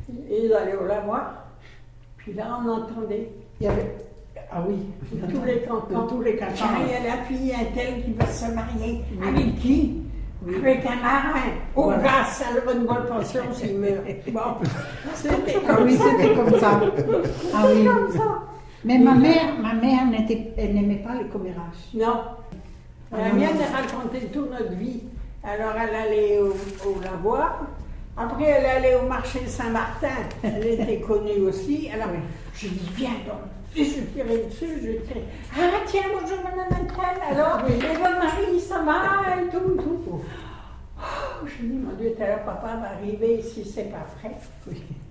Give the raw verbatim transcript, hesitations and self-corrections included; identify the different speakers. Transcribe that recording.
Speaker 1: Et ils allaient au lavoir. Puis là, on entendait.
Speaker 2: Il y avait... Ah oui.
Speaker 1: De tous les cantons.
Speaker 2: De tous les cantons.
Speaker 1: Tiens, il y a la fille, un tel qui va se marier.
Speaker 2: Oui.
Speaker 1: Avec qui?
Speaker 2: Oui.
Speaker 1: Avec un marin. Oh,
Speaker 2: Voilà.
Speaker 1: grâce, elle aura une bonne pension s'il meurt. Bon, c'était
Speaker 2: Ah
Speaker 1: comme
Speaker 2: oui,
Speaker 1: ça.
Speaker 2: c'était comme ça. Ah oui.
Speaker 1: C'était comme ça.
Speaker 2: Mais ma mère, ma mère n'était, elle n'aimait pas les commérages.
Speaker 1: Non.
Speaker 2: Ah
Speaker 1: La
Speaker 2: non,
Speaker 1: mienne,
Speaker 2: non.
Speaker 1: elle racontait toute notre vie. Alors, elle allait au, au lavoir. Après, elle allait au marché Saint-Martin. Elle était connue aussi. Alors, je dis, viens donc. Et je tirais dessus, je tirais. Ah, tiens, bonjour, madame Antoine. Alors, et votre mari, ça va, et tout, tout. Oh, je dis, mon Dieu, tout à l'heure, papa va arriver ici, c'est pas prêt.
Speaker 2: Oui.